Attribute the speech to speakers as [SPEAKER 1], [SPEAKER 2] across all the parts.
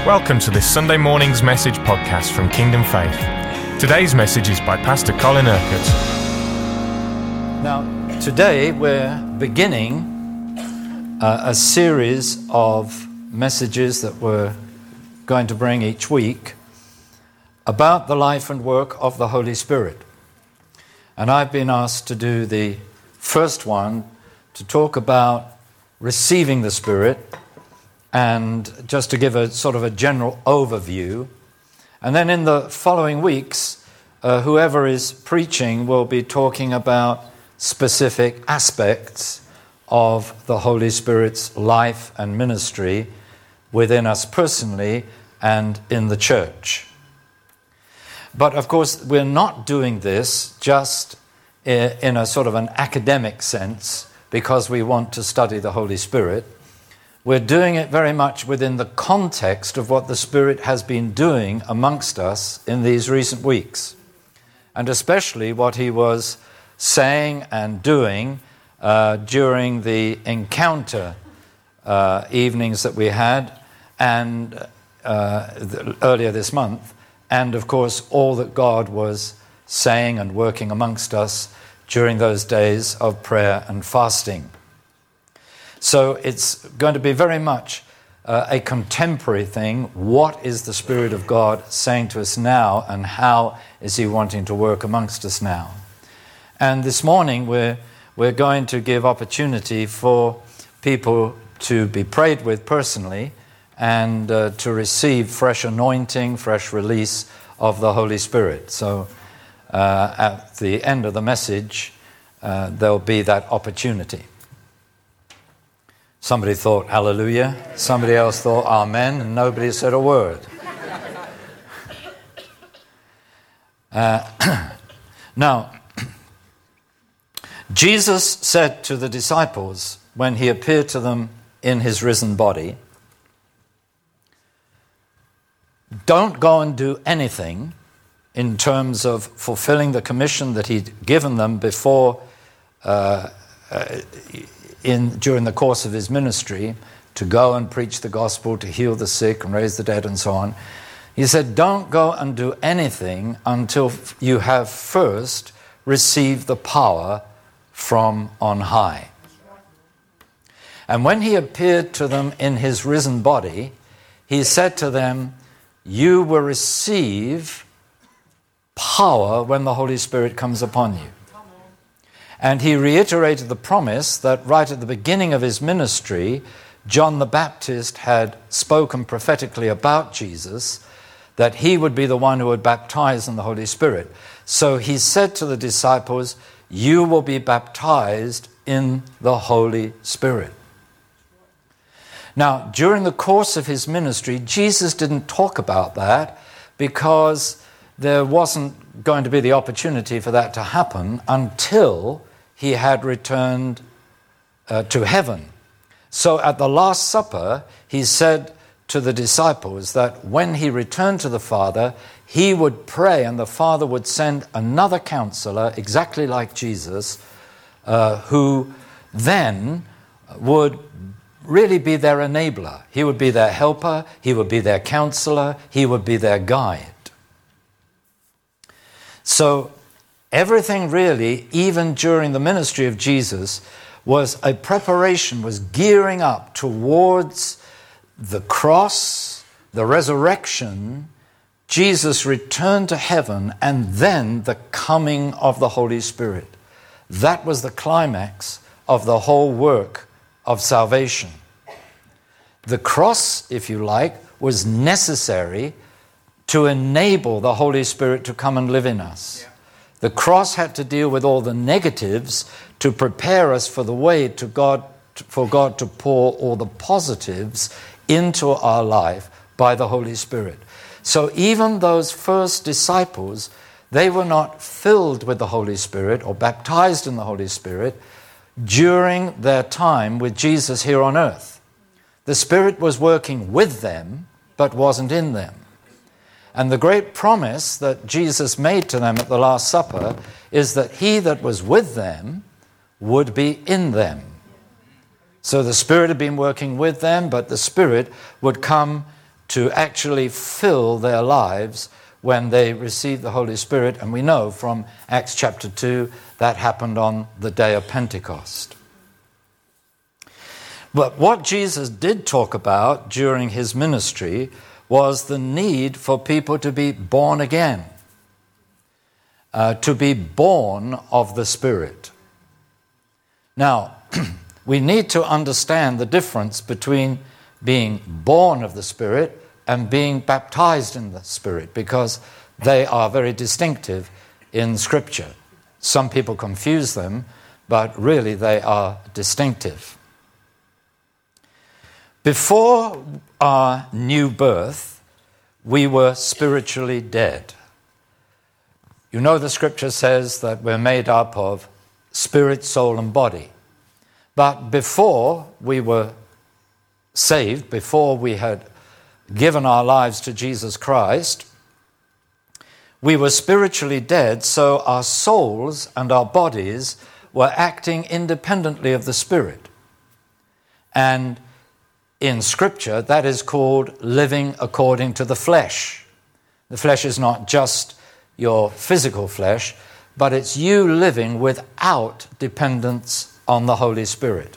[SPEAKER 1] Welcome to this Sunday morning's message podcast from Kingdom Faith. Today's message is by Pastor Colin Urquhart.
[SPEAKER 2] Now, today we're beginning a series of messages that we're going to bring each week about the life and work of the Holy Spirit. And I've been asked to do the first one, to talk about receiving the Spirit, and just to give a sort of a general overview. And then in the following weeks, whoever is preaching will be talking about specific aspects of the Holy Spirit's life and ministry within us personally and in the church. But of course, we're not doing this just in a sort of an academic sense because we want to study the Holy Spirit. We're doing it very much within the context of what the Spirit has been doing amongst us in these recent weeks, and especially what he was saying and doing during the encounter evenings that we had and earlier this month, and of course all that God was saying and working amongst us during those days of prayer and fasting. So it's going to be very much a contemporary thing. What is the Spirit of God saying to us now, and how is he wanting to work amongst us now? And this morning we're going to give opportunity for people to be prayed with personally and to receive fresh anointing, fresh release of the Holy Spirit. So at the end of the message, there'll be that opportunity. Somebody thought, hallelujah. Somebody else thought, amen, and nobody said a word. Now, Jesus said to the disciples when he appeared to them in his risen body, don't go and do anything in terms of fulfilling the commission that he'd given them before during the course of his ministry, to go and preach the gospel, to heal the sick and raise the dead and so on. He said, don't go and do anything until you have first received the power from on high. And when he appeared to them in his risen body, he said to them, you will receive power when the Holy Spirit comes upon you. And he reiterated the promise that right at the beginning of his ministry, John the Baptist had spoken prophetically about Jesus, that he would be the one who would baptize in the Holy Spirit. So he said to the disciples, you will be baptized in the Holy Spirit. Now, during the course of his ministry, Jesus didn't talk about that because there wasn't going to be the opportunity for that to happen until he had returned to heaven. So at the Last Supper, he said to the disciples that when he returned to the Father, he would pray and the Father would send another counselor, exactly like Jesus, who then would really be their enabler. He would be their helper, he would be their counselor, he would be their guide. So everything really, even during the ministry of Jesus, was a preparation, was gearing up towards the cross, the resurrection, Jesus' return to heaven, and then the coming of the Holy Spirit. That was the climax of the whole work of salvation. The cross, if you like, was necessary to enable the Holy Spirit to come and live in us. The cross had to deal with all the negatives to prepare us for the way to God, for God to pour all the positives into our life by the Holy Spirit. So even those first disciples, they were not filled with the Holy Spirit or baptized in the Holy Spirit during their time with Jesus here on earth. The Spirit was working with them, but wasn't in them. And the great promise that Jesus made to them at the Last Supper is that he that was with them would be in them. So the Spirit had been working with them, but the Spirit would come to actually fill their lives when they receive the Holy Spirit. And we know from Acts chapter 2 that happened on the day of Pentecost. But what Jesus did talk about during his ministry was the need for people to be born again, to be born of the Spirit. Now, we need to understand the difference between being born of the Spirit and being baptized in the Spirit, because they are very distinctive in Scripture. Some people confuse them, but really they are distinctive. Before our new birth, we were spiritually dead. You know the Scripture says that we're made up of spirit, soul, and body. But before we were saved, before we had given our lives to Jesus Christ, we were spiritually dead, so our souls and our bodies were acting independently of the Spirit. And in Scripture, that is called living according to the flesh. The flesh is not just your physical flesh, but it's you living without dependence on the Holy Spirit.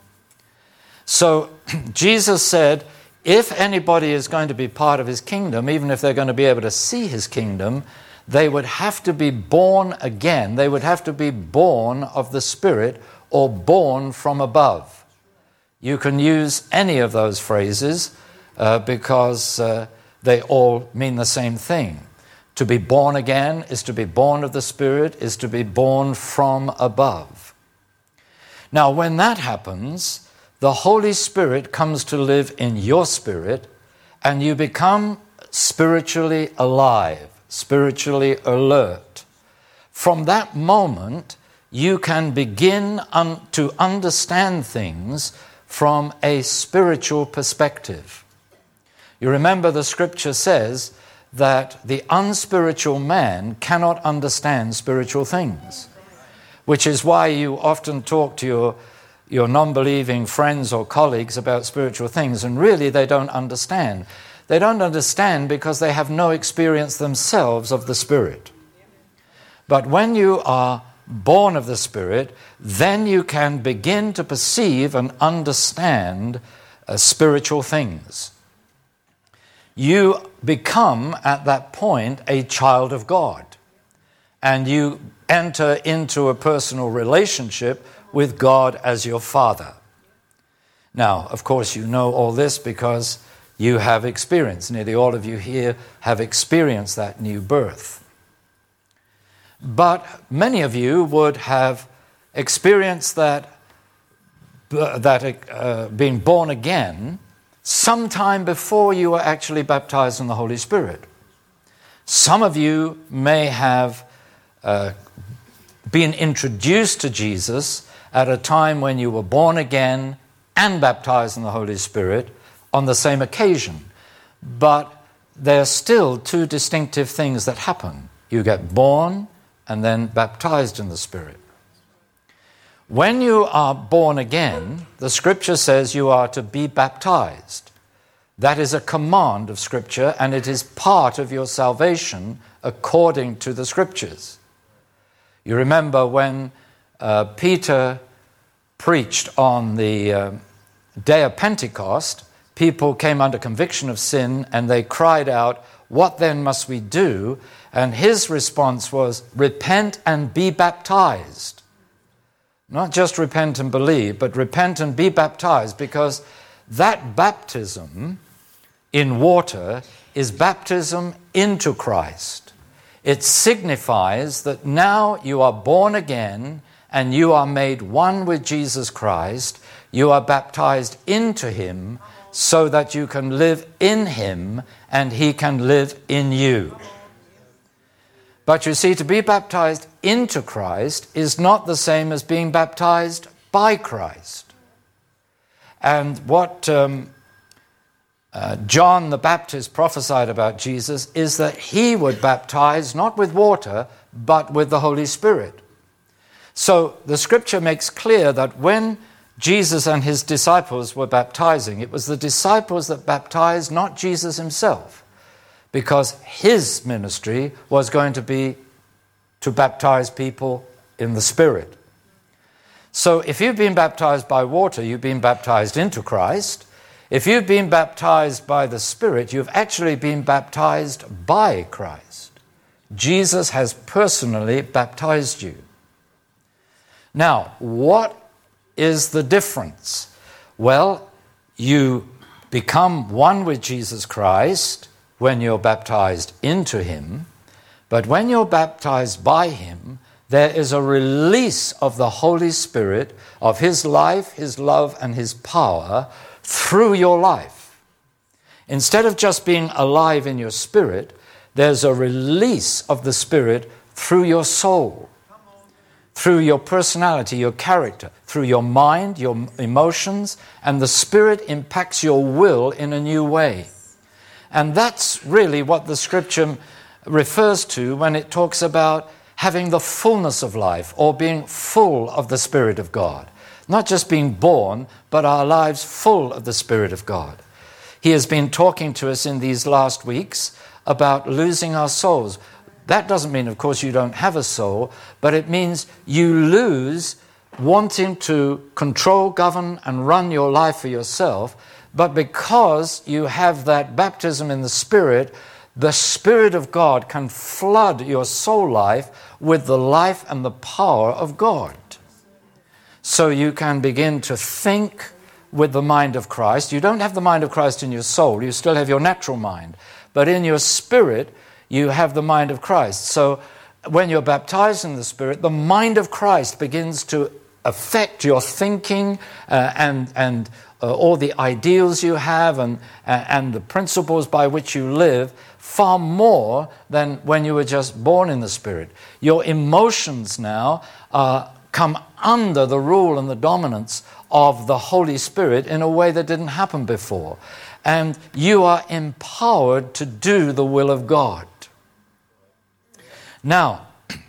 [SPEAKER 2] So Jesus said, if anybody is going to be part of his kingdom, even if they're going to be able to see his kingdom, they would have to be born again. They would have to be born of the Spirit or born from above. You can use any of those phrases because they all mean the same thing. To be born again is to be born of the Spirit, is to be born from above. Now, when that happens, the Holy Spirit comes to live in your spirit, and you become spiritually alive, spiritually alert. From that moment, you can begin to understand things from a spiritual perspective. You remember the Scripture says that the unspiritual man cannot understand spiritual things, which is why you often talk to your non-believing friends or colleagues about spiritual things, and really they don't understand. They don't understand because they have no experience themselves of the Spirit. But when you are born of the Spirit, then you can begin to perceive and understand spiritual things. You become, at that point, a child of God, and you enter into a personal relationship with God as your Father. Now, of course, you know all this because you have experienced, nearly all of you here have experienced that new birth. But many of you would have experienced that being born again sometime before you were actually baptized in the Holy Spirit. Some of you may have been introduced to Jesus at a time when you were born again and baptized in the Holy Spirit on the same occasion. But there are still two distinctive things that happen. You get born and then baptized in the Spirit. When you are born again, the Scripture says you are to be baptized. That is a command of Scripture, and it is part of your salvation according to the Scriptures. You remember when Peter preached on the day of Pentecost, people came under conviction of sin and they cried out, "What then must we do?" And his response was, "Repent and be baptized." Not just repent and believe, but repent and be baptized, because that baptism in water is baptism into Christ. It signifies that now you are born again and you are made one with Jesus Christ. You are baptized into him so that you can live in him and he can live in you. But you see, to be baptized into Christ is not the same as being baptized by Christ. And what John the Baptist prophesied about Jesus is that he would baptize not with water, but with the Holy Spirit. So the Scripture makes clear that when Jesus and his disciples were baptizing, it was the disciples that baptized, not Jesus himself, because his ministry was going to be to baptize people in the Spirit. So if you've been baptized by water, you've been baptized into Christ. If you've been baptized by the Spirit, you've actually been baptized by Christ. Jesus has personally baptized you. Now, what is the difference? Well, you become one with Jesus Christ when you're baptized into him, but when you're baptized by him, there is a release of the Holy Spirit, of his life, his love, and his power through your life. Instead of just being alive in your spirit, there's a release of the Spirit through your soul, through your personality, your character, through your mind, your emotions, and the Spirit impacts your will in a new way. And that's really what the Scripture refers to when it talks about having the fullness of life, or being full of the Spirit of God. Not just being born, but our lives full of the Spirit of God. He has been talking to us in these last weeks about losing our souls. That doesn't mean, of course, you don't have a soul, but it means you lose wanting to control, govern, and run your life for yourself, but because you have that baptism in the Spirit of God can flood your soul life with the life and the power of God. So you can begin to think with the mind of Christ. You don't have the mind of Christ in your soul. You still have your natural mind. But in your spirit, you have the mind of Christ. So when you're baptized in the Spirit, the mind of Christ begins to affect your thinking and all the ideals you have and the principles by which you live far more than when you were just born in the Spirit. Your emotions now come under the rule and the dominance of the Holy Spirit in a way that didn't happen before. And you are empowered to do the will of God. Now,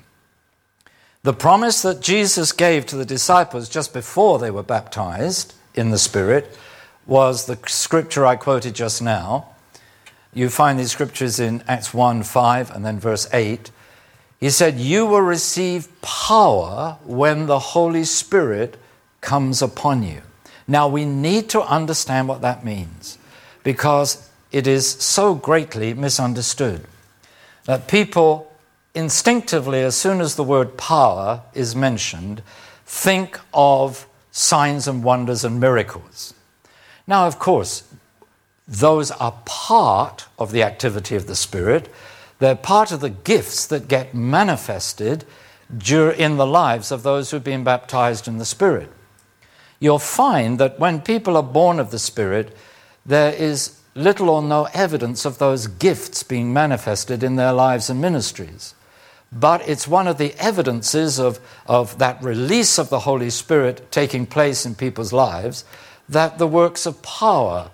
[SPEAKER 2] the promise that Jesus gave to the disciples just before they were baptized in the Spirit was the scripture I quoted just now. You find these scriptures in Acts 1:5 and then verse 8. He said, "You will receive power when the Holy Spirit comes upon you." Now we need to understand what that means, because it is so greatly misunderstood that people instinctively, as soon as the word power is mentioned, think of signs and wonders and miracles. Now, of course, those are part of the activity of the Spirit. They're part of the gifts that get manifested in the lives of those who've been baptized in the Spirit. You'll find that when people are born of the Spirit, there is little or no evidence of those gifts being manifested in their lives and ministries. But it's one of the evidences of that release of the Holy Spirit taking place in people's lives that the works of power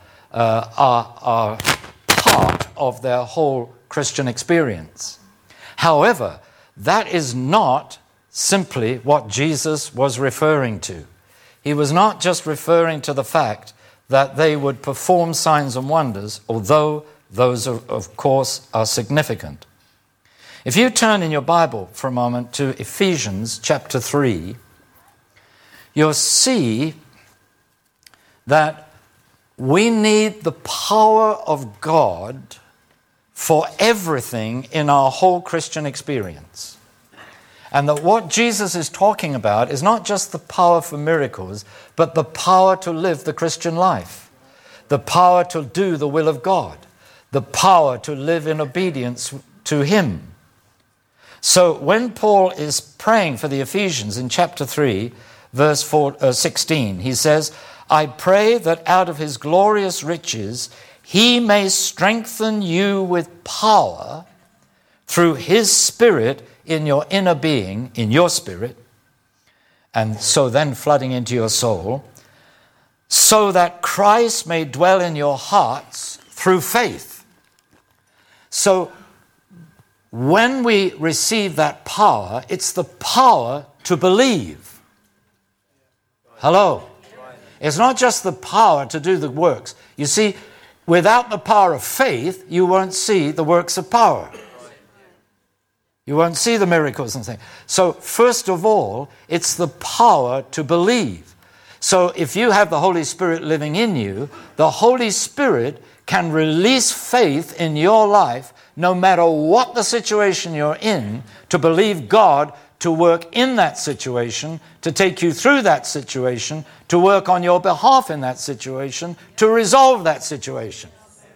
[SPEAKER 2] are part of their whole Christian experience. However, that is not simply what Jesus was referring to. He was not just referring to the fact that they would perform signs and wonders, although those, of course, are significant. If you turn in your Bible for a moment to Ephesians chapter 3, you'll see that we need the power of God for everything in our whole Christian experience. And that what Jesus is talking about is not just the power for miracles, but the power to live the Christian life, the power to do the will of God, the power to live in obedience to Him. So when Paul is praying for the Ephesians in chapter 3, verse 16, he says, "I pray that out of His glorious riches He may strengthen you with power through His Spirit in your inner being, in your spirit, and so then flooding into your soul, so that Christ may dwell in your hearts through faith." So when we receive that power, it's the power to believe. Hello. It's not just the power to do the works. You see, without the power of faith, you won't see the works of power. You won't see the miracles and things. So first of all, it's the power to believe. So if you have the Holy Spirit living in you, the Holy Spirit can release faith in your life no matter what the situation you're in, to believe God to work in that situation, to take you through that situation, to work on your behalf in that situation, to resolve that situation.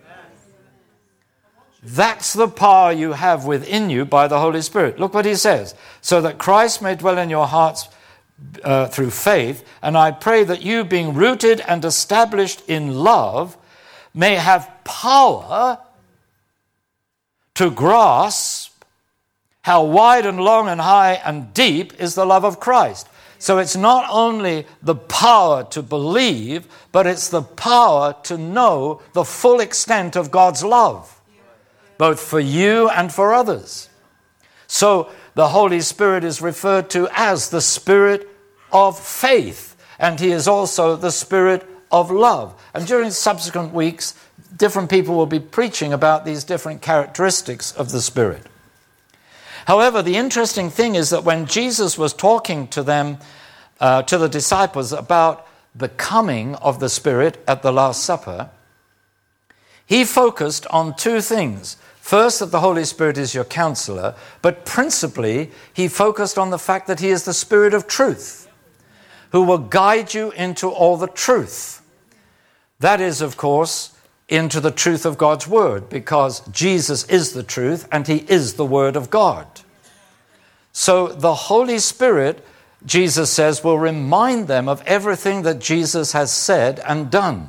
[SPEAKER 2] That's the power you have within you by the Holy Spirit. Look what he says. So that Christ may dwell in your hearts through faith, and I pray that you, being rooted and established in love, may have power to grasp how wide and long and high and deep is the love of Christ. So it's not only the power to believe, but it's the power to know the full extent of God's love, both for you and for others. So the Holy Spirit is referred to as the Spirit of faith, and he is also the Spirit of love. And during subsequent weeks, different people will be preaching about these different characteristics of the Spirit. However, the interesting thing is that when Jesus was talking to them, to the disciples, about the coming of the Spirit at the Last Supper, he focused on two things. First, that the Holy Spirit is your counselor, but principally, he focused on the fact that he is the Spirit of truth, who will guide you into all the truth. That is, of course, into the truth of God's Word, because Jesus is the truth and he is the Word of God. So the Holy Spirit, Jesus says, will remind them of everything that Jesus has said and done.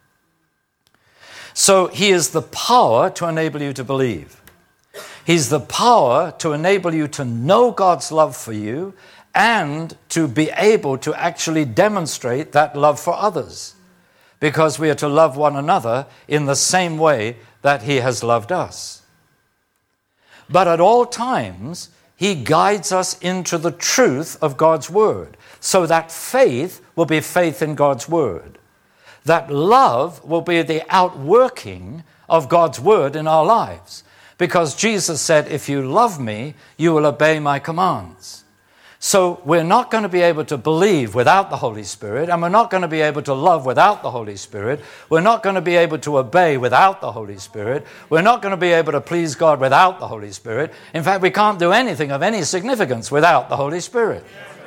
[SPEAKER 2] So he is the power to enable you to believe. He's the power to enable you to know God's love for you and to be able to actually demonstrate that love for others, because we are to love one another in the same way that he has loved us. But at all times, he guides us into the truth of God's Word, so that faith will be faith in God's Word. That love will be the outworking of God's Word in our lives. Because Jesus said, if you love me, you will obey my commands. So we're not going to be able to believe without the Holy Spirit, and we're not going to be able to love without the Holy Spirit. We're not going to be able to obey without the Holy Spirit. We're not going to be able to please God without the Holy Spirit. In fact, we can't do anything of any significance without the Holy Spirit.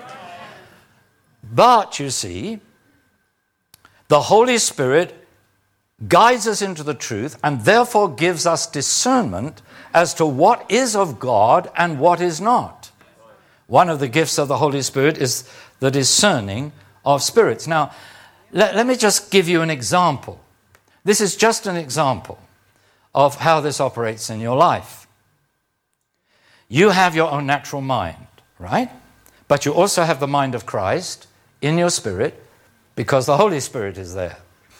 [SPEAKER 2] But, you see, the Holy Spirit guides us into the truth and therefore gives us discernment as to what is of God and what is not. One of the gifts of the Holy Spirit is the discerning of spirits. Now, let me just give you an example. This is just an example of how this operates in your life. You have your own natural mind, right? But you also have the mind of Christ in your spirit, because the Holy Spirit is there.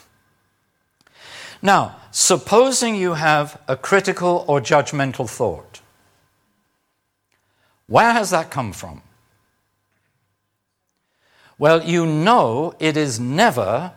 [SPEAKER 2] Now, supposing you have a critical or judgmental thought. Where has that come from? Well, you know it has never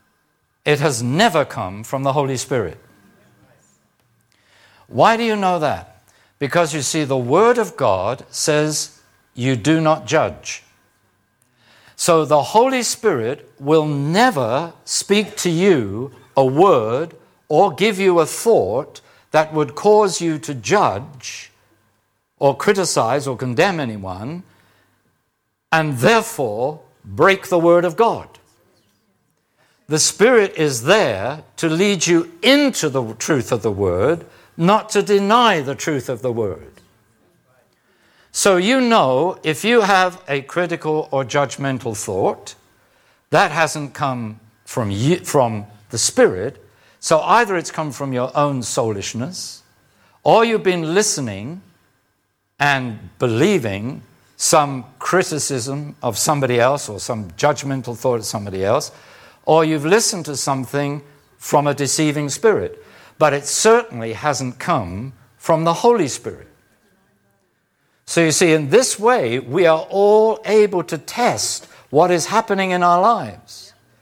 [SPEAKER 2] come from the Holy Spirit. Why do you know that? Because you see, the Word of God says you do not judge. So the Holy Spirit will never speak to you a word or give you a thought that would cause you to judge or criticize or condemn anyone, and therefore break the Word of God. The Spirit is there to lead you into the truth of the Word, not to deny the truth of the Word. So you know, if you have a critical or judgmental thought, that hasn't come from the Spirit, so either it's come from your own soulishness, or you've been listening and believing some criticism of somebody else or some judgmental thought of somebody else, or you've listened to something from a deceiving spirit. But it certainly hasn't come from the Holy Spirit. So you see, in this way, we are all able to test what is happening in our lives.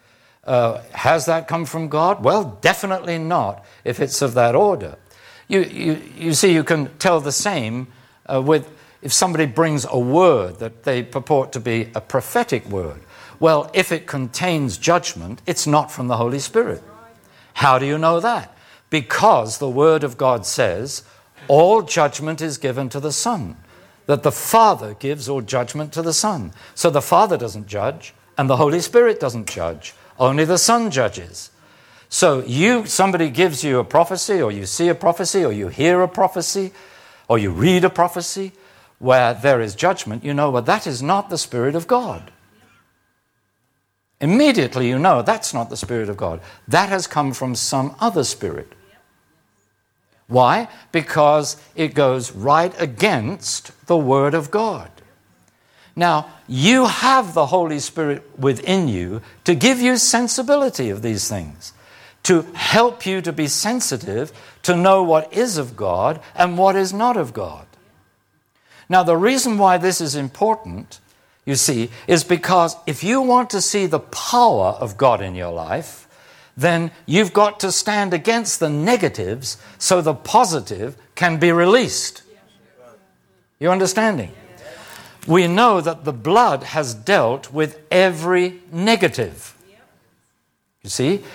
[SPEAKER 2] Has that come from God? Well, definitely not if it's of that order. You see, you can tell the same with if somebody brings a word that they purport to be a prophetic word. Well, if it contains judgment, it's not from the Holy Spirit. How do you know that? Because the Word of God says, all judgment is given to the Son, that the Father gives all judgment to the Son. So the Father doesn't judge, and the Holy Spirit doesn't judge. Only the Son judges. So somebody gives you a prophecy, or you see a prophecy, or you hear a prophecy, or you read a prophecy where there is judgment, you know, well, that is not the Spirit of God. Immediately you know that's not the Spirit of God. That has come from some other spirit. Why? Because it goes right against the Word of God. Now, you have the Holy Spirit within you to give you sensibility of these things, to help you to be sensitive, to know what is of God and what is not of God. Now, the reason why this is important, you see, is because if you want to see the power of God in your life, then you've got to stand against the negatives so the positive can be released. You understanding? We know that the blood has dealt with every negative. You see,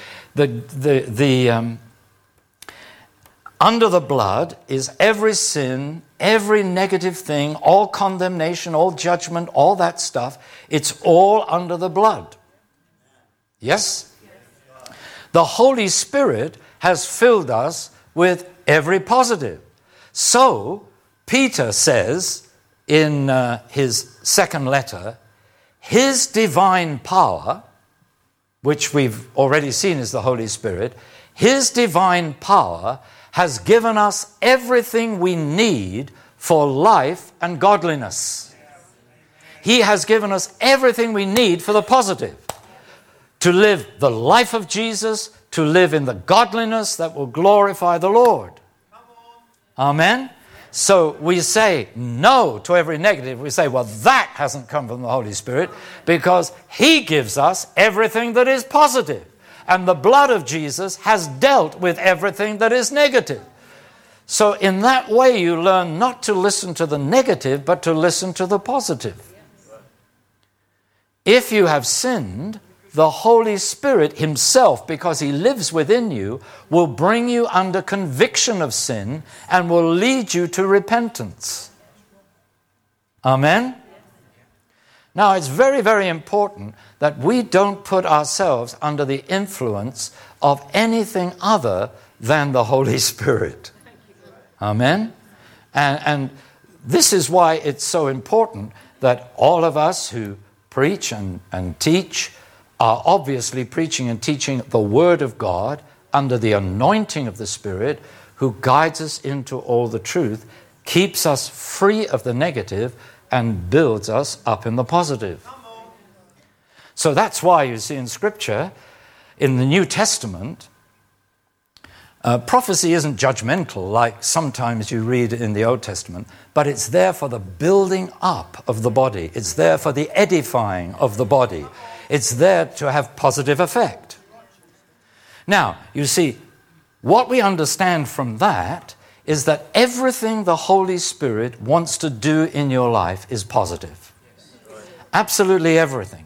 [SPEAKER 2] under the blood is every sin, every negative thing, all condemnation, all judgment, all that stuff. It's all under the blood. Yes? The Holy Spirit has filled us with every positive. So, Peter says in his second letter, his divine power, which we've already seen is the Holy Spirit, his divine power has given us everything we need for life and godliness. He has given us everything we need for the positive. To live the life of Jesus, to live in the godliness that will glorify the Lord. Amen? So we say no to every negative. We say, well, that hasn't come from the Holy Spirit because He gives us everything that is positive. And the blood of Jesus has dealt with everything that is negative. So in that way, you learn not to listen to the negative, but to listen to the positive. If you have sinned, the Holy Spirit Himself, because He lives within you, will bring you under conviction of sin and will lead you to repentance. Amen? Now, it's very, very important that we don't put ourselves under the influence of anything other than the Holy Spirit. Amen? And this is why it's so important that all of us who preach and teach are obviously preaching and teaching the Word of God under the anointing of the Spirit, who guides us into all the truth, keeps us free of the negative, and builds us up in the positive. So that's why you see in Scripture, in the New Testament, prophecy isn't judgmental like sometimes you read in the Old Testament, but it's there for the building up of the body. It's there for the edifying of the body. It's there to have positive effect. Now, you see, what we understand from that is that everything the Holy Spirit wants to do in your life is positive. Absolutely everything.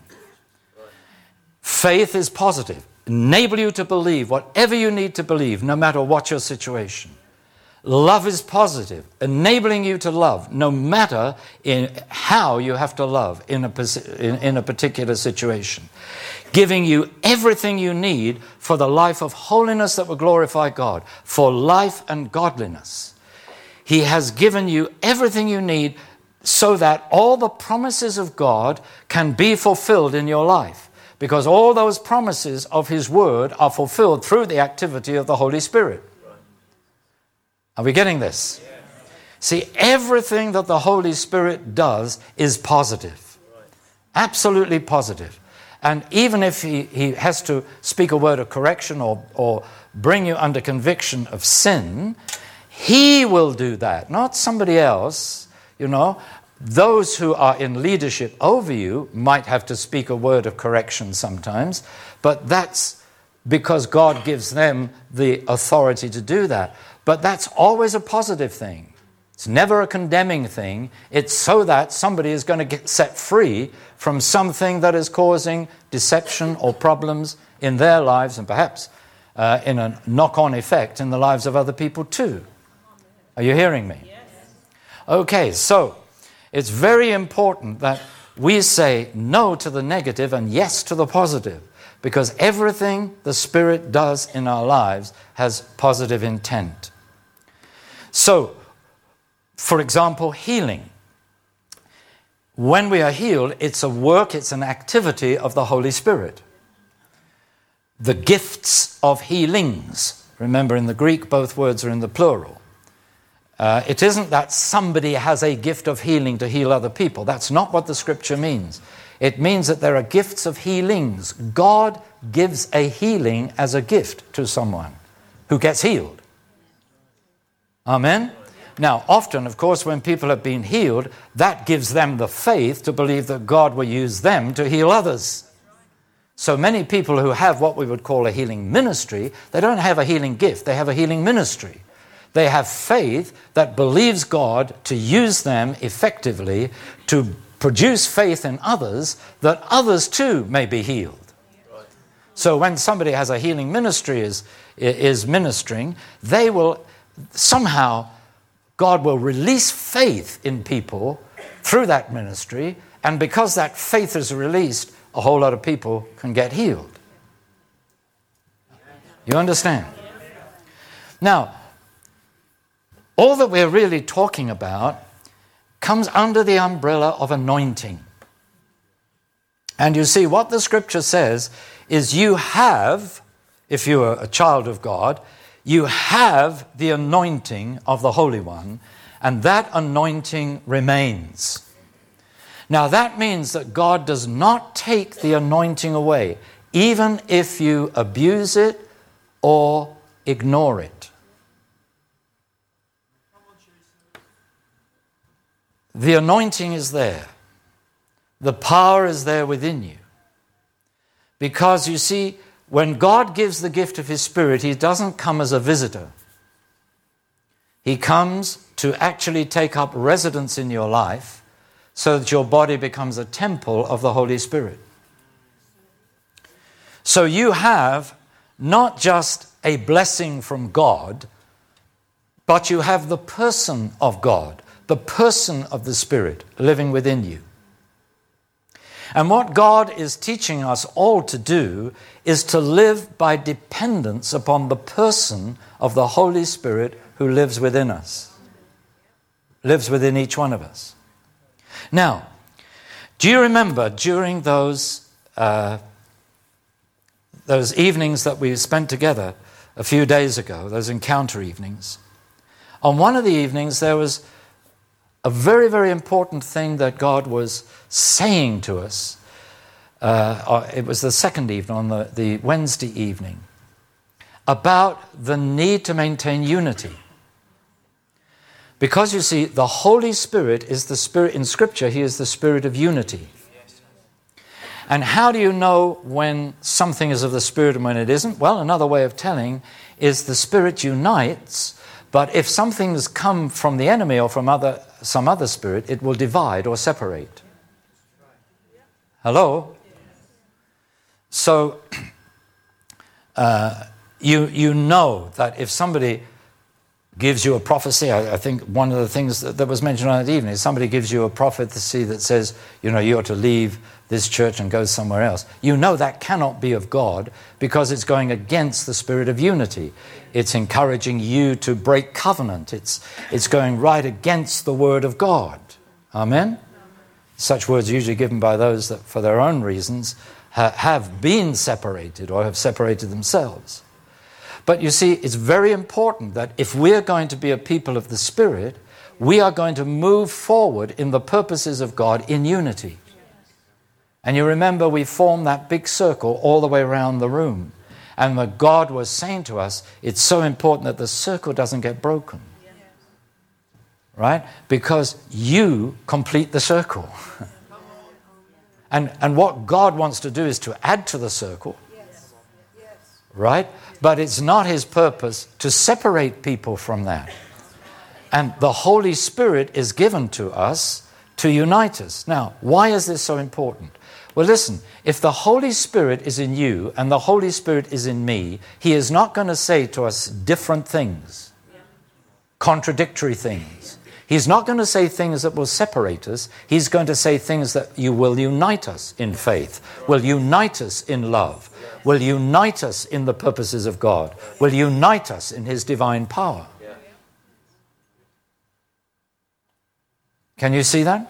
[SPEAKER 2] Faith is positive. Enable you to believe whatever you need to believe, no matter what your situation. Love is positive, enabling you to love, no matter in how you have to love in a particular situation. Giving you everything you need for the life of holiness that will glorify God, for life and godliness. He has given you everything you need so that all the promises of God can be fulfilled in your life. Because all those promises of His Word are fulfilled through the activity of the Holy Spirit. Are we getting this? See, everything that the Holy Spirit does is positive. Absolutely positive. And even if he has to speak a word of correction or bring you under conviction of sin, He will do that, not somebody else. You know, those who are in leadership over you might have to speak a word of correction sometimes, but that's because God gives them the authority to do that. But that's always a positive thing. It's never a condemning thing. It's so that somebody is going to get set free from something that is causing deception or problems in their lives, and perhaps in a knock-on effect in the lives of other people too. Are you hearing me? Yes. Okay, so it's very important that we say no to the negative and yes to the positive, because everything the Spirit does in our lives has positive intent. So, for example, healing. When we are healed, it's a work, it's an activity of the Holy Spirit. The gifts of healings. Remember, in the Greek, both words are in the plural. It isn't that somebody has a gift of healing to heal other people. That's not what the Scripture means. It means that there are gifts of healings. God gives a healing as a gift to someone who gets healed. Amen? Now, often, of course, when people have been healed, that gives them the faith to believe that God will use them to heal others. So many people who have what we would call a healing ministry, they don't have a healing gift, they have a healing ministry. They have faith that believes God to use them effectively to produce faith in others, that others too may be healed. So when somebody has a healing ministry is ministering, they will somehow, God will release faith in people through that ministry, and because that faith is released, a whole lot of people can get healed. You understand? Now, all that we're really talking about comes under the umbrella of anointing. And you see, what the Scripture says is you have, if you are a child of God, you have the anointing of the Holy One, and that anointing remains. Now that means that God does not take the anointing away, even if you abuse it or ignore it. The anointing is there. The power is there within you. Because you see, when God gives the gift of His Spirit, He doesn't come as a visitor. He comes to actually take up residence in your life so that your body becomes a temple of the Holy Spirit. So you have not just a blessing from God, but you have the person of God, the person of the Spirit living within you. And what God is teaching us all to do is to live by dependence upon the person of the Holy Spirit who lives within us, lives within each one of us. Now, do you remember during those evenings that we spent together a few days ago, those encounter evenings? On one of the evenings, there was a very, very important thing that God was saying to us. It was the second evening, on the Wednesday evening, about the need to maintain unity. Because you see, the Holy Spirit is the Spirit, in Scripture, He is the Spirit of unity. And how do you know when something is of the Spirit and when it isn't? Well, another way of telling is the Spirit unites, but if something's come from the enemy or from some other spirit, it will divide or separate. Hello? So, you know that if somebody gives you a prophecy, I think one of the things that was mentioned on that evening is somebody gives you a prophecy that says, you ought to leave this church and go somewhere else. You know that cannot be of God because it's going against the spirit of unity. It's encouraging you to break covenant. It's going right against the word of God. Amen? Such words are usually given by those that for their own reasons have been separated or have separated themselves. But you see, it's very important that if we're going to be a people of the Spirit, we are going to move forward in the purposes of God in unity. And you remember we formed that big circle all the way around the room. And what God was saying to us, it's so important that the circle doesn't get broken. right? Because you complete the circle. And what God wants to do is to add to the circle, right? But it's not his purpose to separate people from that. And the Holy Spirit is given to us to unite us. Now, why is this so important? Well, listen, if the Holy Spirit is in you and the Holy Spirit is in me, he is not going to say to us different things, contradictory things. He's not going to say things that will separate us. He's going to say things that you will unite us in faith, will unite us in love, will unite us in the purposes of God, will unite us in his divine power. Can you see that?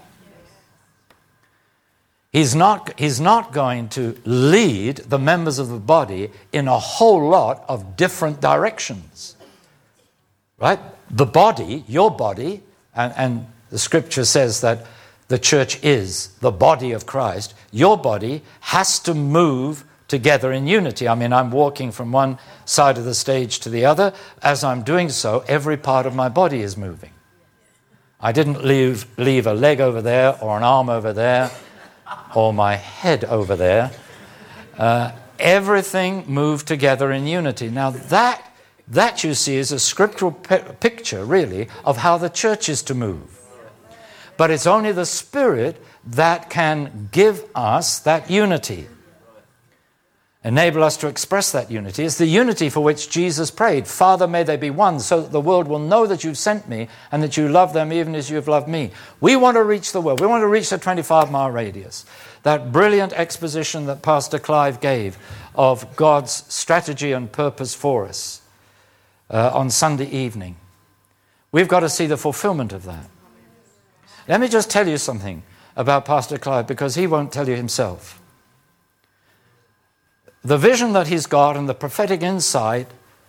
[SPEAKER 2] He's not going to lead the members of the body in a whole lot of different directions. Right? The body, your body, and the scripture says that the church is the body of Christ. Your body has to move together in unity. I mean, I'm walking from one side of the stage to the other. As I'm doing so, every part of my body is moving. I didn't leave a leg over there or an arm over there or my head over there. Everything moved together in unity. Now that you see is a scriptural picture, really, of how the church is to move. But it's only the Spirit that can give us that unity, enable us to express that unity. It's the unity for which Jesus prayed. Father, may they be one, so that the world will know that you've sent me and that you love them even as you've loved me. We want to reach the world. We want to reach the 25-mile radius. That brilliant exposition that Pastor Clive gave of God's strategy and purpose for us on Sunday evening. We've got to see the fulfillment of that. Let me just tell you something about Pastor Clive, because he won't tell you himself. The vision that he's got and the prophetic insight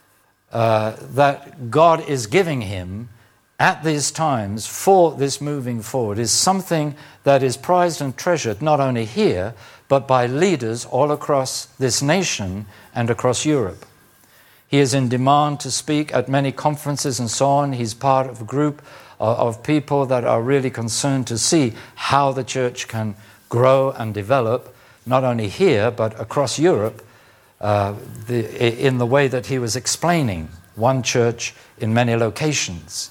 [SPEAKER 2] that God is giving him at these times for this moving forward is something that is prized and treasured not only here, but by leaders all across this nation and across Europe. He is in demand to speak at many conferences and so on. He's part of a group of people that are really concerned to see how the church can grow and develop, not only here, but across Europe, in the way that he was explaining, one church in many locations.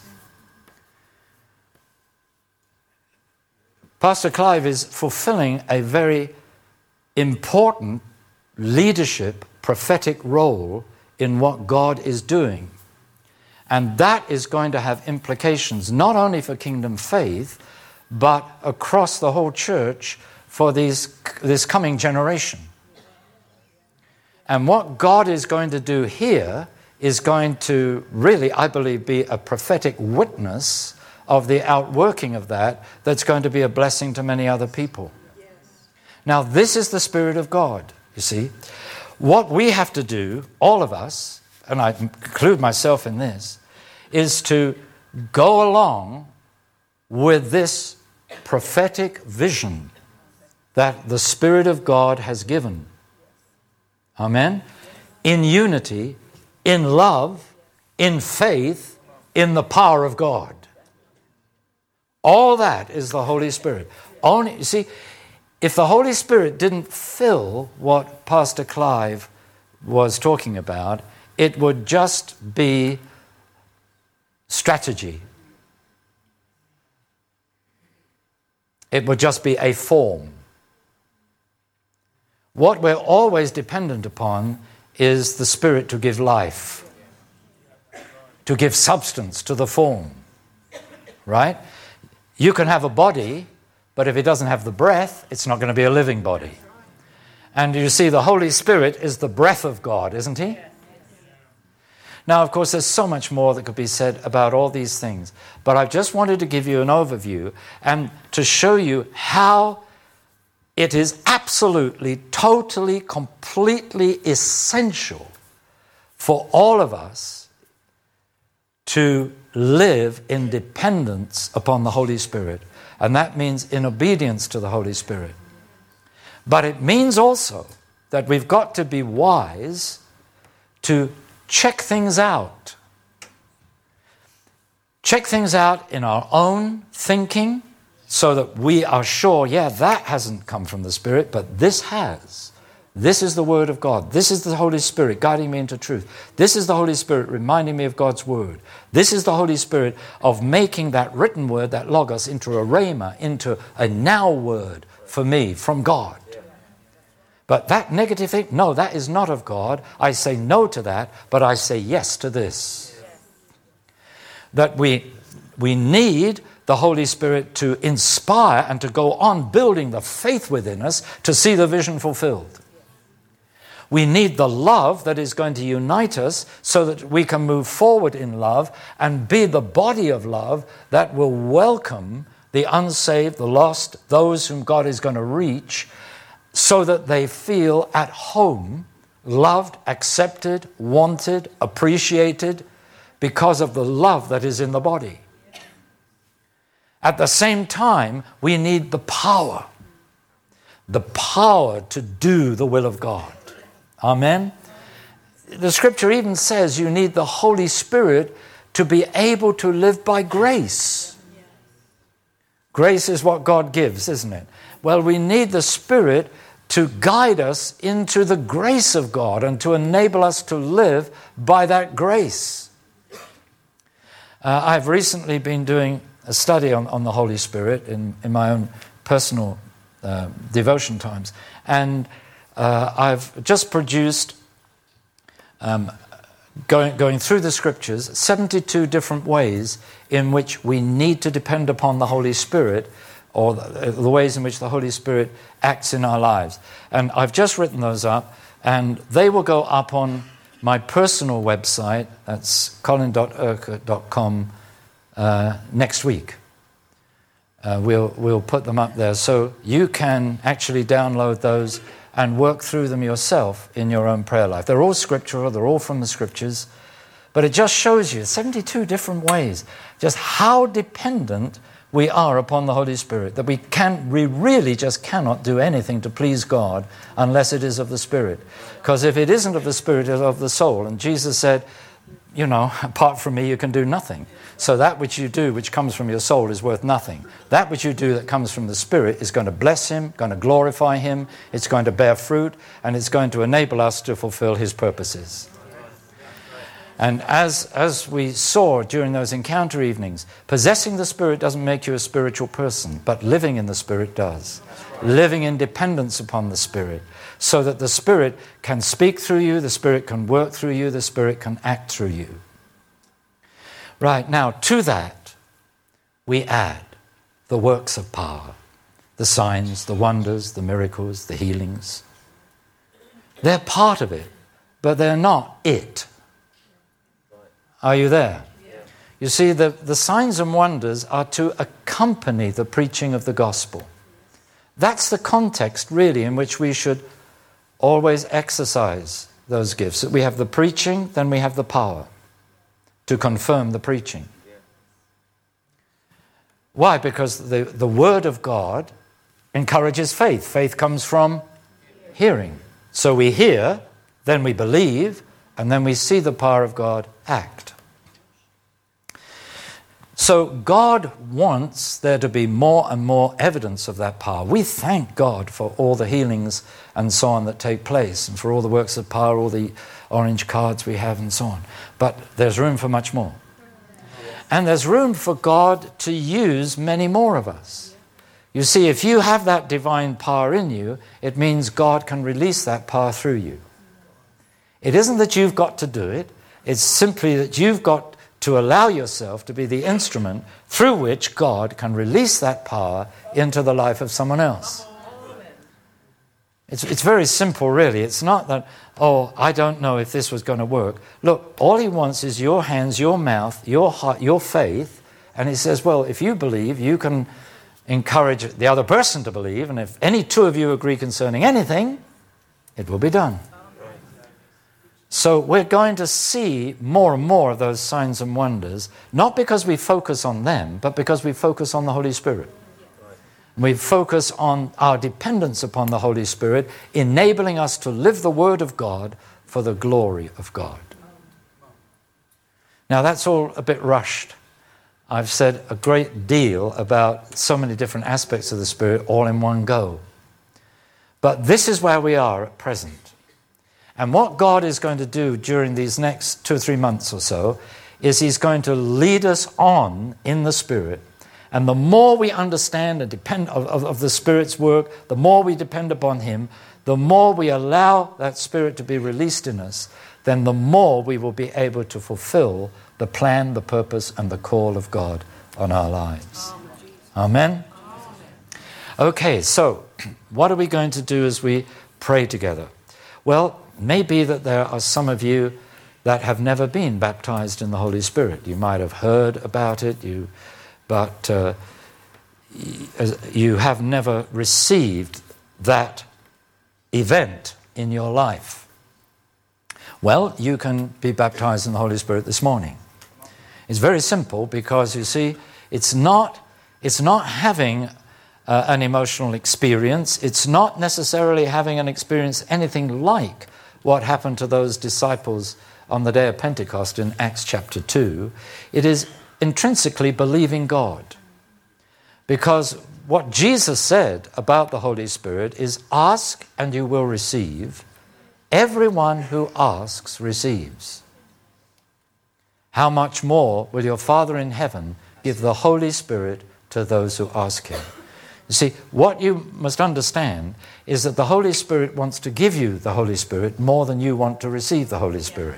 [SPEAKER 2] Pastor Clive is fulfilling a very important leadership, prophetic role in what God is doing. And that is going to have implications not only for Kingdom Faith, but across the whole church for this coming generation. And what God is going to do here is going to really, I believe, be a prophetic witness of the outworking of that that's going to be a blessing to many other people. Yes. Now, this is the Spirit of God, you see. What we have to do, all of us, and I include myself in this, is to go along with this prophetic vision that the Spirit of God has given. Amen? In unity, in love, in faith, in the power of God. All that is the Holy Spirit. Only, you see, if the Holy Spirit didn't fill what Pastor Clive was talking about, it would just be strategy. It would just be a form. What we're always dependent upon is the Spirit to give life, to give substance to the form, right? You can have a body, but if it doesn't have the breath, it's not going to be a living body. And you see, the Holy Spirit is the breath of God, isn't he? Now, of course, there's so much more that could be said about all these things, but I just wanted to give you an overview and to show you how it is absolutely, totally, completely essential for all of us to live in dependence upon the Holy Spirit. And that means in obedience to the Holy Spirit. But it means also that we've got to be wise to check things out. check things out in our own thinking so that we are sure, yeah, that hasn't come from the Spirit, but this has. This is the Word of God. This is the Holy Spirit guiding me into truth. This is the Holy Spirit reminding me of God's Word. This is the Holy Spirit of making that written word, that logos, into a rhema, into a now word for me from God. But that negative thing, no, that is not of God. I say no to that, but I say yes to this. That we need the Holy Spirit to inspire and to go on building the faith within us to see the vision fulfilled. We need the love that is going to unite us so that we can move forward in love and be the body of love that will welcome the unsaved, the lost, those whom God is going to reach, so that they feel at home, loved, accepted, wanted, appreciated, because of the love that is in the body. At the same time, we need the power to do the will of God. Amen? The Scripture even says you need the Holy Spirit to be able to live by grace. Grace is what God gives, isn't it? Well, we need the Spirit to guide us into the grace of God and to enable us to live by that grace. I've recently been doing a study on the Holy Spirit in my own personal devotion times. And I've just produced, going through the Scriptures, 72 different ways in which we need to depend upon the Holy Spirit, or the ways in which the Holy Spirit acts in our lives. And I've just written those up, and they will go up on my personal website, that's colin.urquhart.com, next week. We'll put them up there so you can actually download those and work through them yourself in your own prayer life. They're all scriptural, they're all from the Scriptures, but it just shows you 72 different ways just how dependent we are upon the Holy Spirit, that we really just cannot do anything to please God unless it is of the Spirit. Because if it isn't of the Spirit, it is of the soul. And Jesus said, you know, apart from me, you can do nothing. So that which you do, which comes from your soul, is worth nothing. That which you do that comes from the Spirit is going to bless Him, going to glorify Him, it's going to bear fruit, and it's going to enable us to fulfill His purposes. And as we saw during those encounter evenings, possessing the Spirit doesn't make you a spiritual person, but living in the Spirit does. Living in dependence upon the Spirit, so that the Spirit can speak through you, the Spirit can work through you, the Spirit can act through you. Right, now to that, we add the works of power, the signs, the wonders, the miracles, the healings. They're part of it, but they're not it. Are you there? Yeah. You see, the signs and wonders are to accompany the preaching of the gospel. That's the context, really, in which we should always exercise those gifts. We have the preaching, then we have the power to confirm the preaching. Yeah. Why? Because the Word of God encourages faith. Faith comes from hearing. So we hear, then we believe, and then we see the power of God act. So God wants there to be more and more evidence of that power. We thank God for all the healings and so on that take place, and for all the works of power, all the orange cards we have and so on. But there's room for much more. And there's room for God to use many more of us. You see, if you have that divine power in you, it means God can release that power through you. It isn't that you've got to do it. It's simply that you've got to allow yourself to be the instrument through which God can release that power into the life of someone else. It's very simple, really. It's not that, oh, I don't know if this was going to work. Look, all He wants is your hands, your mouth, your heart, your faith. And He says, well, if you believe, you can encourage the other person to believe. And if any two of you agree concerning anything, it will be done. So we're going to see more and more of those signs and wonders, not because we focus on them, but because we focus on the Holy Spirit. We focus on our dependence upon the Holy Spirit, enabling us to live the Word of God for the glory of God. Now that's all a bit rushed, I've said a great deal about so many different aspects of the Spirit all in one go. But this is where we are at present. And what God is going to do during these next 2 or 3 months or so is He's going to lead us on in the Spirit. And the more we understand and depend of the Spirit's work, the more we depend upon Him, the more we allow that Spirit to be released in us, then the more we will be able to fulfill the plan, the purpose, and the call of God on our lives. Amen? Okay, so what are we going to do as we pray together? Well, maybe that there are some of you that have never been baptized in the Holy Spirit. You might have heard about it, but you have never received that event in your life. Well, you can be baptized in the Holy Spirit this morning. It's very simple because, you see, it's not having an emotional experience. It's not necessarily having an experience anything like what happened to those disciples on the day of Pentecost in Acts chapter 2. It is intrinsically believing God. Because what Jesus said about the Holy Spirit is, ask and you will receive. Everyone who asks receives. How much more will your Father in heaven give the Holy Spirit to those who ask Him? You see, what you must understand is that the Holy Spirit wants to give you the Holy Spirit more than you want to receive the Holy Spirit.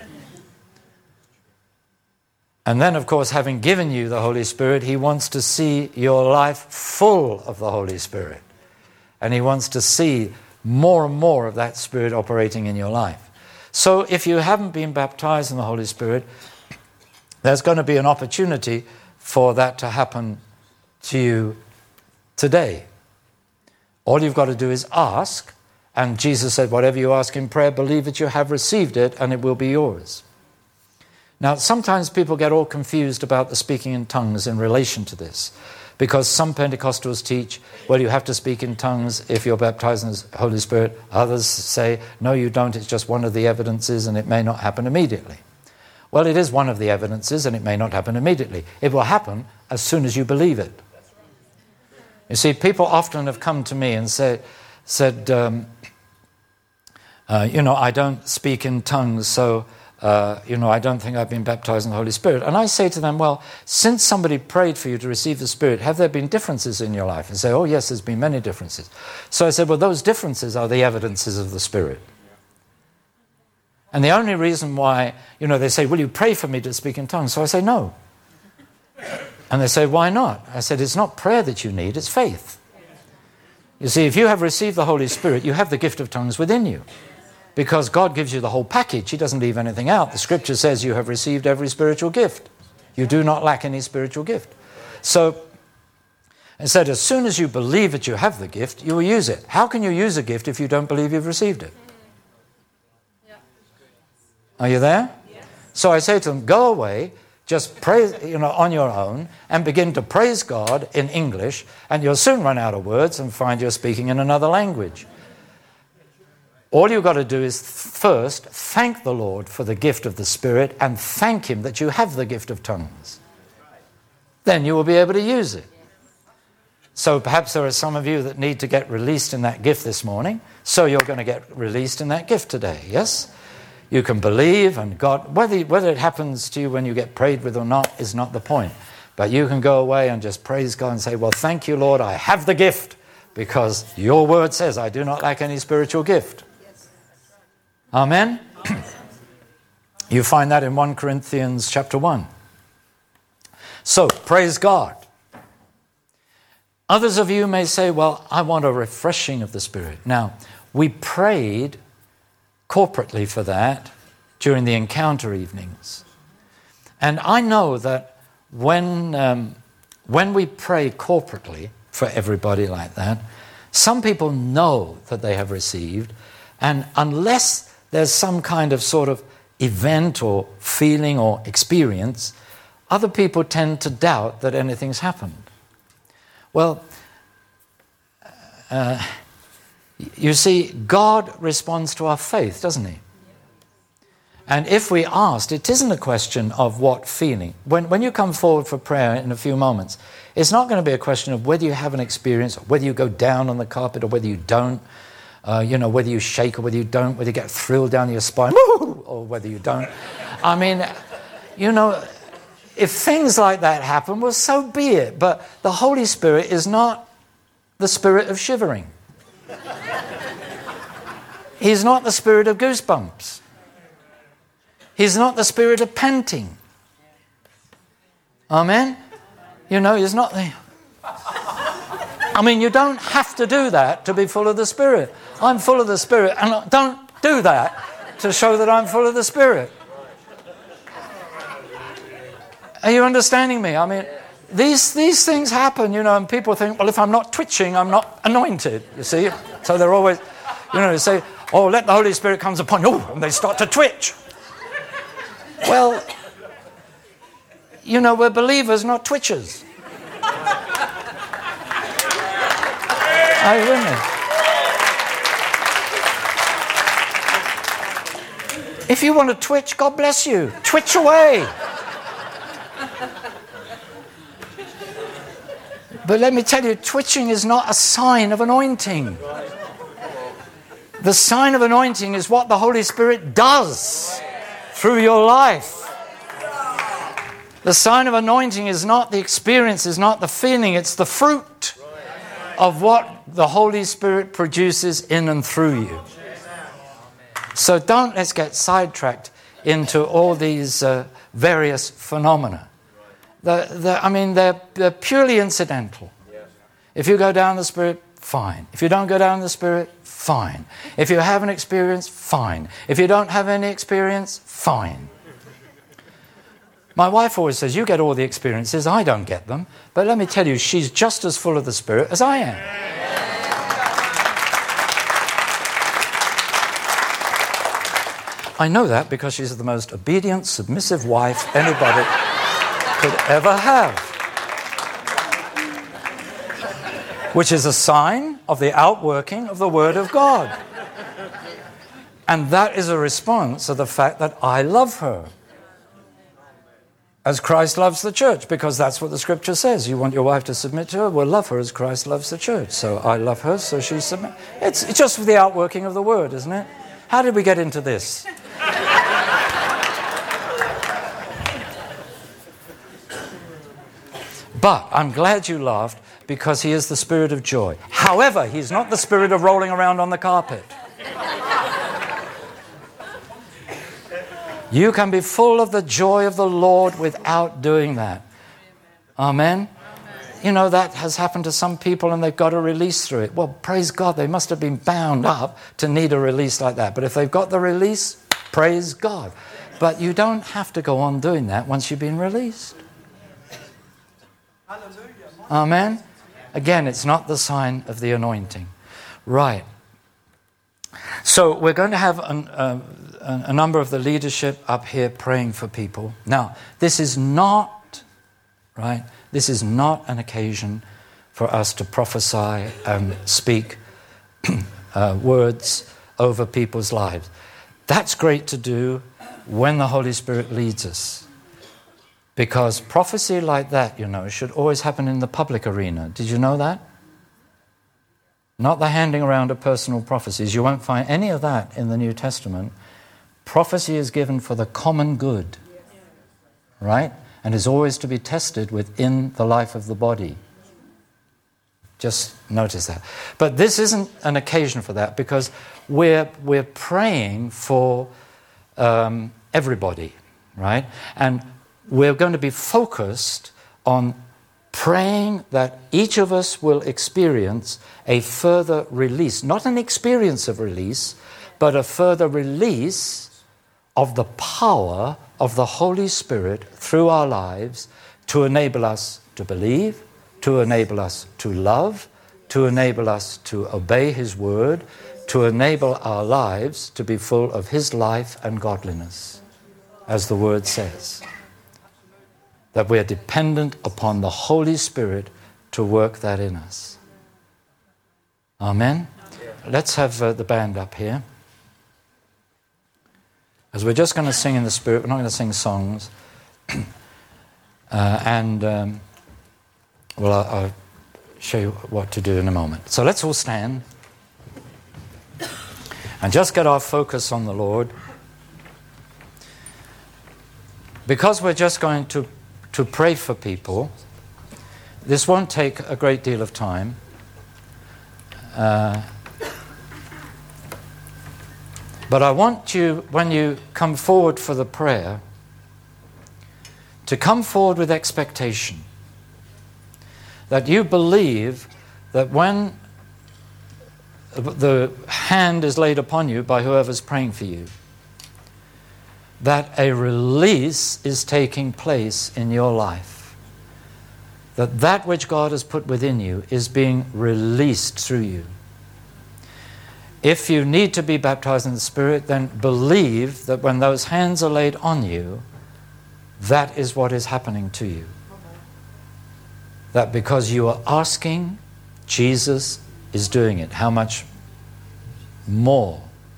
[SPEAKER 2] And then, of course, having given you the Holy Spirit, He wants to see your life full of the Holy Spirit. And He wants to see more and more of that Spirit operating in your life. So if you haven't been baptized in the Holy Spirit, there's going to be an opportunity for that to happen to you today. All you've got to do is ask, and Jesus said, whatever you ask in prayer, believe that you have received it, and it will be yours. Now, sometimes people get all confused about the speaking in tongues in relation to this, because some Pentecostals teach, well, you have to speak in tongues if you're baptized in the Holy Spirit. Others say, no, you don't, it's just one of the evidences and it may not happen immediately. Well, it is one of the evidences and it may not happen immediately. It will happen as soon as you believe it. You see, people often have come to me and said, I don't speak in tongues, so I don't think I've been baptized in the Holy Spirit. And I say to them, well, since somebody prayed for you to receive the Spirit, have there been differences in your life? And say, oh yes, there's been many differences. So I said, well, those differences are the evidences of the Spirit. And the only reason why, they say, will you pray for me to speak in tongues? So I say, no. And they say, why not? I said, it's not prayer that you need, it's faith. You see, if you have received the Holy Spirit, you have the gift of tongues within you. Because God gives you the whole package. He doesn't leave anything out. The Scripture says you have received every spiritual gift. You do not lack any spiritual gift. So, it said as soon as you believe that you have the gift, you will use it. How can you use a gift if you don't believe you've received it? Are you there? Yes. So I say to them, go away, just pray on your own and begin to praise God in English, and you'll soon run out of words and find you're speaking in another language. All you've got to do is first thank the Lord for the gift of the Spirit and thank Him that you have the gift of tongues. Then you will be able to use it. So perhaps there are some of you that need to get released in that gift this morning, so you're going to get released in that gift today, yes? You can believe, and God, whether it happens to you when you get prayed with or not is not the point. But you can go away and just praise God and say, well, thank you, Lord, I have the gift, because your word says I do not lack any spiritual gift. Amen? You find that in 1 Corinthians chapter 1. So, praise God. Others of you may say, well, I want a refreshing of the Spirit. Now, we prayed corporately for that during the encounter evenings. And I know that when we pray corporately for everybody like that, some people know that they have received, and unless there's some kind of sort of event or feeling or experience, other people tend to doubt that anything's happened. Well, you see, God responds to our faith, doesn't He? And if we asked, it isn't a question of what feeling. When you come forward for prayer in a few moments, it's not going to be a question of whether you have an experience, or whether you go down on the carpet or whether you don't, whether you shake or whether you don't, whether you get thrilled down your spine, or whether you don't. I mean, if things like that happen, well, so be it. But the Holy Spirit is not the spirit of shivering. He's not the spirit of goosebumps. He's not the spirit of panting. Amen? He's not the... I mean, you don't have to do that to be full of the Spirit. I'm full of the Spirit, and don't do that to show that I'm full of the Spirit. Are you understanding me? I mean, these things happen, and people think, well, if I'm not twitching, I'm not anointed, you see? So they're always, they say, oh, let the Holy Spirit come upon you, and they start to twitch. Well, we're believers, not twitchers. Are you with me? If you want to twitch, God bless you. Twitch away. But let me tell you, twitching is not a sign of anointing. The sign of anointing is what the Holy Spirit does through your life. The sign of anointing is not the experience, is not the feeling, it's the fruit of what the Holy Spirit produces in and through you. So let's get sidetracked into all these various phenomena. They're purely incidental. If you go down the Spirit, fine. If you don't go down the Spirit, fine. If you have an experience, fine. If you don't have any experience, fine. My wife always says, you get all the experiences, I don't get them. But let me tell you, she's just as full of the Spirit as I am. I know that because she's the most obedient, submissive wife anybody could ever have. Which is a sign of the outworking of the Word of God. And that is a response to the fact that I love her. As Christ loves the church, because that's what the Scripture says. You want your wife to submit to her? Well, love her as Christ loves the church. So I love her, so she submits. It's just for the outworking of the Word, isn't it? How did we get into this? But I'm glad you laughed, because he is the spirit of joy. However, he's not the spirit of rolling around on the carpet. You can be full of the joy of the Lord without doing that. Amen? That has happened to some people and they've got a release through it. Well, praise God, they must have been bound up to need a release like that. But if they've got the release, praise God. But you don't have to go on doing that once you've been released. Amen? Again, it's not the sign of the anointing. Right. So we're going to have a number of the leadership up here praying for people. Now, this is not an occasion for us to prophesy and speak words over people's lives. That's great to do when the Holy Spirit leads us. Because prophecy like that, should always happen in the public arena. Did you know that? Not the handing around of personal prophecies. You won't find any of that in the New Testament. Prophecy is given for the common good, right? And is always to be tested within the life of the body. Just notice that. But this isn't an occasion for that, because we're praying for everybody, right? And we're going to be focused on praying that each of us will experience a further release. Not an experience of release, but a further release of the power of the Holy Spirit through our lives to enable us to believe, to enable us to love, to enable us to obey His word, to enable our lives to be full of His life and godliness, as the word says. That we're dependent upon the Holy Spirit to work that in us. Amen? Let's have the band up here. Because we're just going to sing in the Spirit. We're not going to sing songs. I'll show you what to do in a moment. So let's all stand and just get our focus on the Lord. Because we're just going to pray for people, this won't take a great deal of time. But I want you, when you come forward for the prayer, to come forward with expectation. That you believe that when the hand is laid upon you by whoever's praying for you, that a release is taking place in your life. That which God has put within you is being released through you. If you need to be baptized in the Spirit, then believe that when those hands are laid on you, that is what is happening to you. That because you are asking, Jesus is doing it. How much more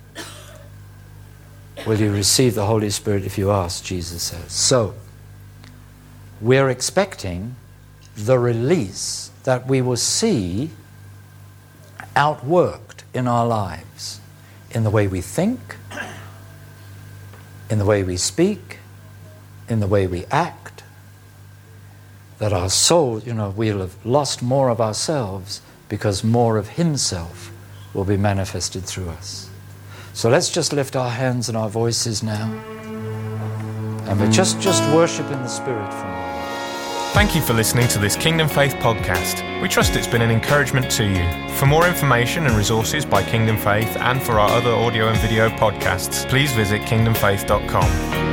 [SPEAKER 2] will you receive the Holy Spirit if you ask, Jesus says. So, we're expecting the release that we will see outworked in our lives, in the way we think, in the way we speak, in the way we act, that our soul, we'll have lost more of ourselves because more of Himself will be manifested through us. So let's just lift our hands and our voices now, and we just worship in the Spirit for a moment.
[SPEAKER 1] Thank you for listening to this Kingdom Faith podcast. We trust it's been an encouragement to you. For more information and resources by Kingdom Faith and for our other audio and video podcasts, please visit kingdomfaith.com.